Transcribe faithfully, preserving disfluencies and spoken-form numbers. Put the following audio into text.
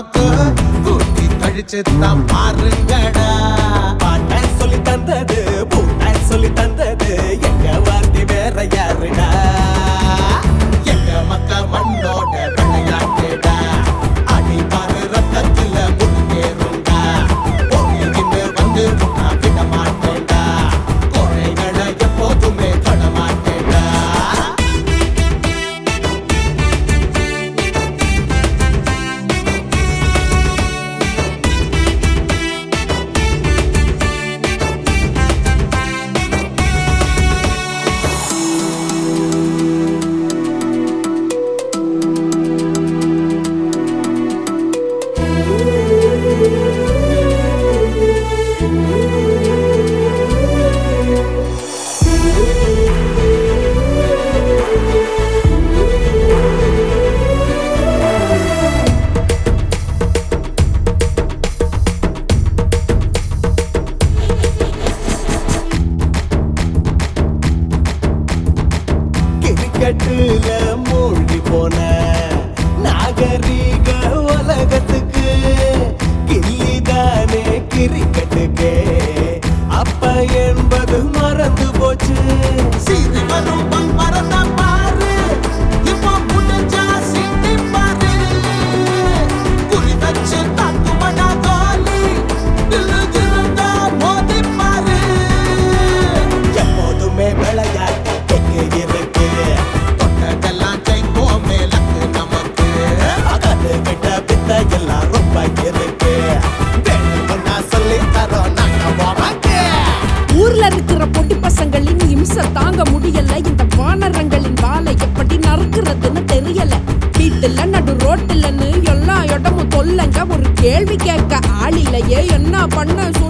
நமக்கு கூட்டி கழிச்சுதான் பாருங்கடா. பாட்ட சொல்லி தந்தது பூட்ட சொல்லி தந்தது எங்க வார்த்தை வேற யாருடா? எங்க மக்க மண்ணோட விளையாட்டுடா. அடி பாரு ரத்தத்துல முன்னேறுண்டா. போகின்னு வந்து முன்னா விட மாட்டேன்டா. கோழைகளை எப்போதுமே தொட மாட்டேன்டா. கிரிக்கெட்டுல மூழ்கி போன நாகரீக உலகத்துக்கு கில்லிதானே கிரிக்கெட்டுக்கு அப்ப என்பது மறந்து போச்சு. சீறி வரும் பம்பரத்தை பாரு. இப்போ முடிஞ்சா சீண்டி பாரு. குறி வச்சு தாக்குவடா கோலி. தில்லு தில்லுண்டா மோதி பாரு. எப்போதுமே விளையாட்டு எங்க இருக்கு? தொட்டதெல்லாம் ஜெயிப்போமே லக்கு நமக்கு. அகது கிட்ட வித்த எல்லாம் ரொம்ப இருக்கு. வேணும்னா சொல்லி தரோம் நாங்க உனக்கு. ஊர்ல இருக்கிற பொடி பசங்களின் இம்சை தாங்க முடியல. இந்த வானரங்களின் வாழை எப்படி நறுக்கிறதுன்னு தெரியல. வீட்டுல நடு ரோட்டுலன்னு எல்லா இடமும் தொல்லைங்க. ஒரு கேள்வி கேட்க ஆள் இல்லையே, என்ன பண்ண